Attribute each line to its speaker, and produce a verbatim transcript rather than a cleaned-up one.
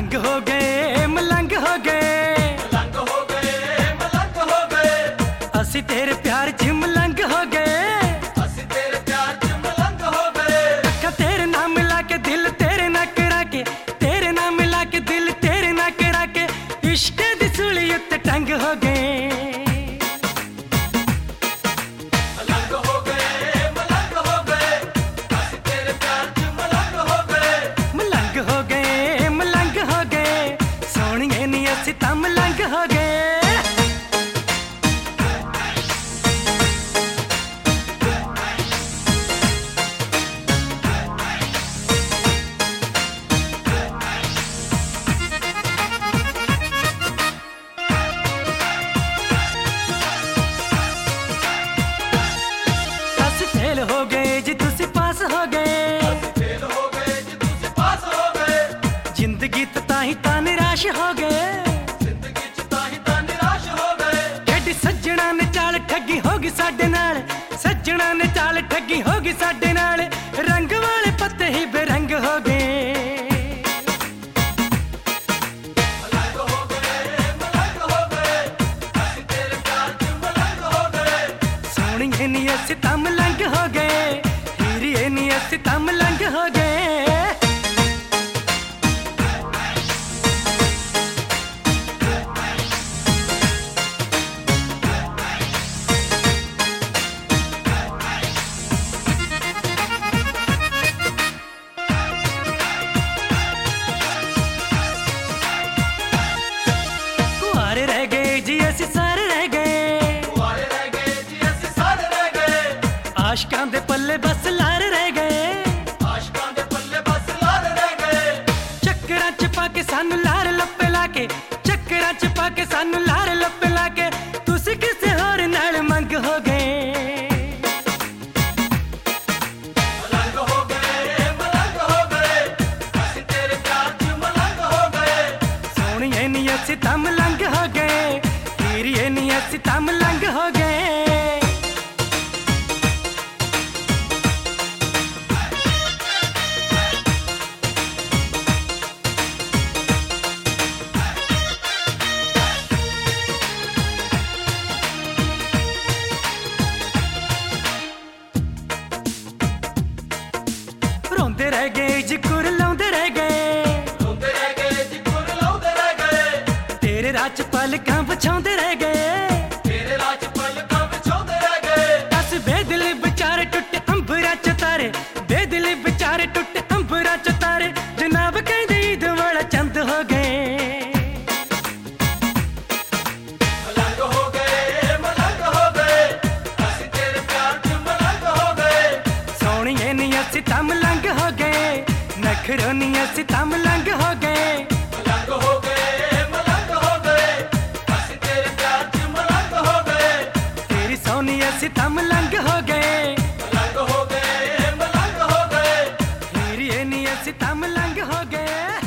Speaker 1: मलंग हो गए मलंग हो गए
Speaker 2: मलंग हो गए मलंग हो गए
Speaker 1: असी तेरे प्यार च मलंग हो गए
Speaker 2: असी तेरे प्यार च मलंग हो गए
Speaker 1: अखा तेरे नाम मिला के दिल तेरे ना करा के तेरे नाम मिला के दिल तेरे ना करा के इश्क दी सूली उत्ते टंग हो गए
Speaker 2: मलंग हो गए मलंग हो गए असी तेरे प्यार च मलंग हो गए
Speaker 1: मलंग हो गए मलंग हो गए सोहणिए नी असी तां मलंग हो गए हो गए जी तुसी पास हो गए
Speaker 2: फेल हो गए जी तुसी पास हो गए
Speaker 1: जिंदगी तो ताही ता निराश हो गए
Speaker 2: जिंदगी च ताही ता निराश हो गए
Speaker 1: केडी सज्जणा ने चाल ठगी होगी साडे नाल सज्जणा ने चाल ठगी होगी साडे नाल रंग वाले पत्ते ही बेरंग हो गए
Speaker 2: मलंग हो गए मलंग हो गए असी तेरे प्यार च मलंग हो गए
Speaker 1: सोहणिए नी असी तां मलंग हो गए हीरिए नी असी तां मलंग हो गए कुआरे रह गए जी असी सारे रह गए
Speaker 2: कुआरे रह गए जी असी सारे रह गए
Speaker 1: आशकां दे पल्ले बस लार रह गए
Speaker 2: आशकां दे पल्ले बस लार रह गए
Speaker 1: चक्करां च पा के सानू लार लप्पे ला के चक्करां च पा के सानू लार लप्पे ला के तुसी किसे होर नाल मंग हो गए
Speaker 2: मलंग हो गए मलंग हो गए असी तेरे प्यार च मलंग हो गए
Speaker 1: सोहणिए नी असी तां मलंग हो गए हीरिए नी असी तां मलंग हो गए रोंदे रह गए जी कुरलाउंदे रह गए
Speaker 2: रोंदे रह गए जी कुरलाउंदे रह गए
Speaker 1: तेरे राह च पलकां बिछाउंदे रह गए
Speaker 2: तेरे राज पलकां बिछाउंदे रह गए
Speaker 1: अस बेदिल बेचारे टुटे अंबरा च तारे बेदिल बेचारे टुटे अंबरा च तारे जनाब कहंदे ईद वाला चंद हो गए
Speaker 2: मलंग हो गए मलंग हो गए असी तेरे प्यार च मलंग हो गए
Speaker 1: सोहणिए नी असी तां मलंग हो गए नखरो नी असी तां मलंग हो गए
Speaker 2: मलंग हो गए मलंग हो गए असी तेरे प्यार च मलंग हो गए
Speaker 1: तेरी सोनी असी तां मलंग हो गए
Speaker 2: मलंग हो गए मलंग हो गए
Speaker 1: हीरिए नी असी तां मलंग हो गए